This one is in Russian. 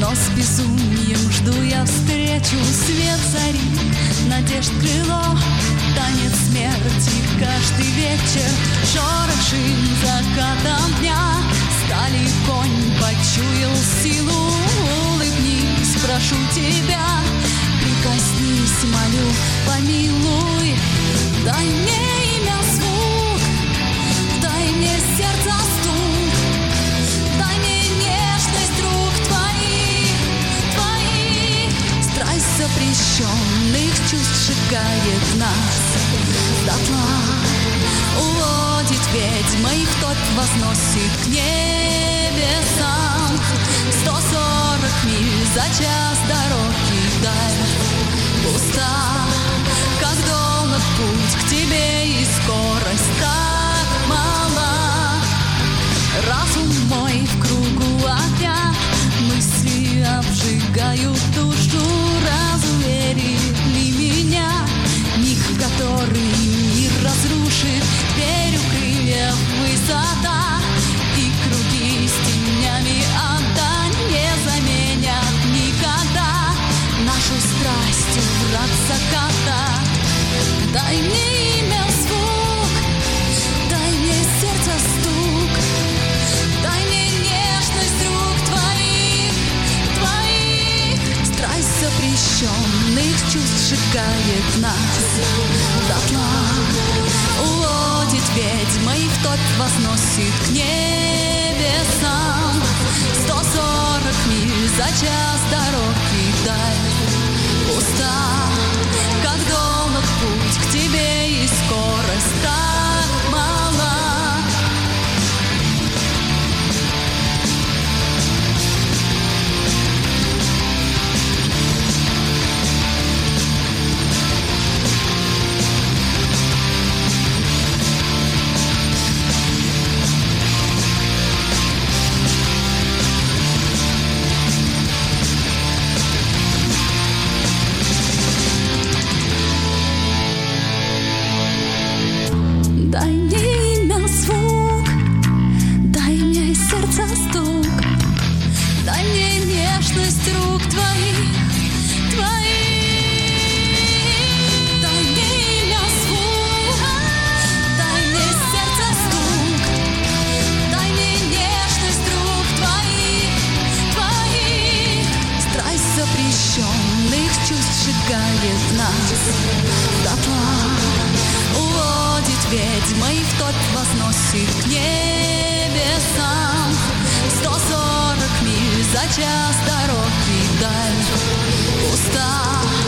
Но с безумием жду я встречу, свет зари, надежд крыло, танец смерти каждый вечер, шорох шин закатом дня, стали конь почуял силу. Улыбнись, прошу тебя, прикоснись, молю, помилуй, дай мне имя, звук, дай мне сердце стук, дай мне нежность рук твоих. Страсть запрещенных чувств сжигает нас дотла, уводит ведьмой, вновь возносит к небесам. 140 миль за час дороги даль пуста, как долг путь к тебе и скорость так мала. Разум мой в кругу огня, мысли обжигают душу. Разуверили меня, миг, который мир разрушит. Верю, крылья высота и круги с тенями ада не заменят никогда нашу страсть, враг заката. Дай мне имя, звук, дай мне сердце стук, дай мне нежность рук твоих. Страсть запрещенных чувств сжигает нас дотла, уводит ведьмой, вновь возносит к небесам. 140 миль за час дороги даль пуста, как долг путь к тебе и скорость так мала. Дай мне имя, звук, дай мне сердце стук, дай мне нежность рук твоих. Дай мне имя, звук, дай мне сердце стук, дай мне нежность рук твоих. Страсть запрещенных чувств сжигает нас дотла, уводит ведьмой, вновь возносит к небесам. 140 миль за час дороги даль пуста,